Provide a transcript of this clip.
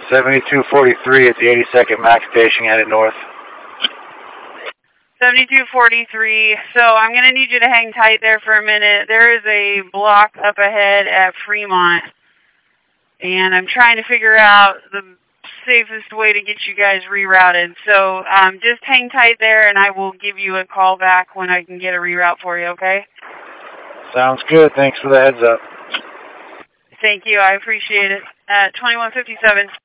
7243 at the 82nd Mac Station headed north. 7243. So I'm going to need you to hang tight there for a minute. There is a block up ahead at Fremont, and I'm trying to figure out the safest way to get you guys rerouted. So just hang tight there, and I will give you a call back when I can get a reroute for you, okay? Sounds good. Thanks for the heads up. Thank you. I appreciate it. 2157.